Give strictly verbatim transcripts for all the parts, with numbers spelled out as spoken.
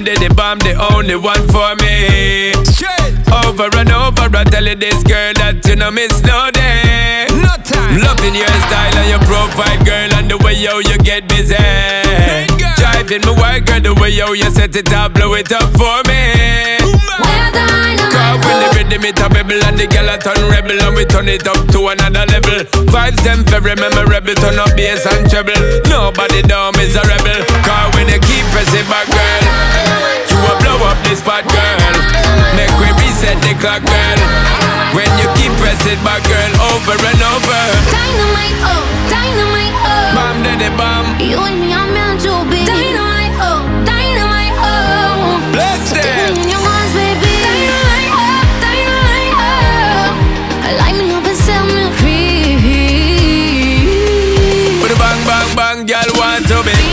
Bomb the bomb, the only one for me. Straight over and over, I tell you this girl that you know miss no day. No time. Loving your style and your profile, girl, and the way yo you get busy. Hey, driving my work, girl, the way yo you set it up, blow it up for me. Cause when the rhythm it a bubble and the girl a turn rebel and we turn it up to another level. Vibes them very memorable, turn up bass and treble. Nobody down is a rebel. Cause when you keep pressing back, girl, you will blow up this spot, girl. Make we reset the clock, girl. When you keep pressing back, girl, over and over. Dynamite, oh, dynamite, oh. Bomb daddy bomb. You and me are meant to be. Dynamite, oh, dynamite, oh. Bless them. Take me in your arms, baby. Dynamite, oh, dynamite, oh. Light me up and set me free. With a bang, bang, bang, girl want to be.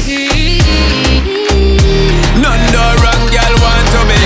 None no wrong, girl want to be.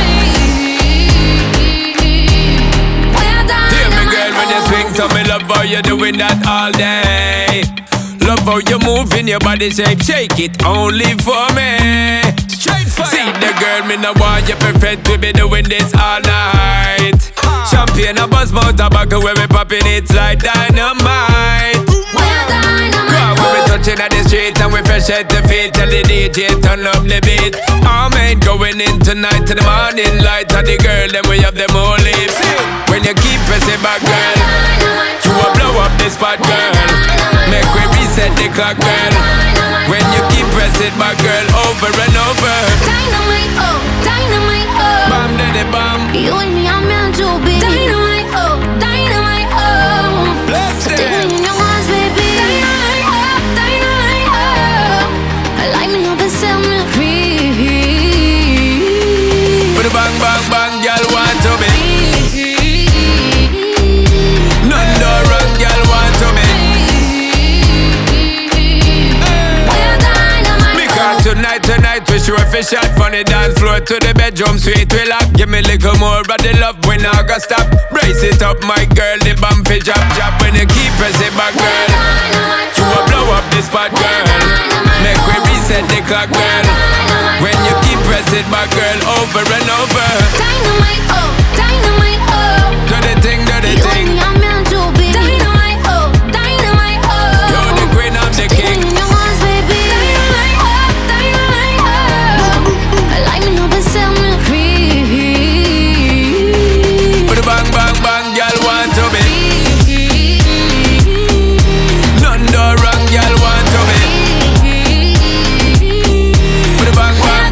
Hear me, girl, when you swing, so me love how you doing that all day. Love how you moving your body shape, shake it only for me. Straight fire. See the girl, me no want you perfect, we be doing this all night. Champagne and buzz mouth tobacco, where we popping it's like dynamite. Cause when we touching at the street and we fresh at the feet, tell the D J turn up the beat. All men going in tonight to the morning light, and the girl then we have them all lips. When you keep pressing back, girl, you will blow up this spot, girl. Make we reset the clock, girl. When you keep pressing back, girl, over and over. Dynamite, oh, dynamite, oh. Bomb daddy bomb. You and me are meant to be. Dynamite, oh, dynamite, oh. Bless them. Take me in your arms, baby. Dynamite, oh, dynamite, oh. Light me up and set me free. With a bang, bang, bang, girl want to be. None no wrong, girl want to be. Because tonight, tonight we sure fi shot from the dance floor to the bedroom sweet we lock. Give me a little more of the love when I go stop. Brace it up, my girl, the bomb fi drop, drop. When you keep pressing back, girl, you will blow up this spot, girl. Make we reset the clock, girl. When you keep pressing back, girl, over and over. Dynamite, oh, dynamite, oh. Do the thing, do the You thing. and me are meant to be. Dynamite, oh, dynamite, oh. You're the queen, I'm the Take king. me in your arms, baby. Dynamite, oh, dynamite, oh. Light me up and set me free. With a bang, bang, bang, girl want to be. None no wrong, girl want to be. With a bang, bang.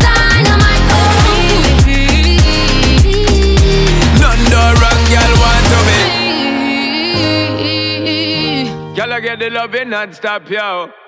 None no wrong, girl want to be. Girl, I get the loving non-stop, yo.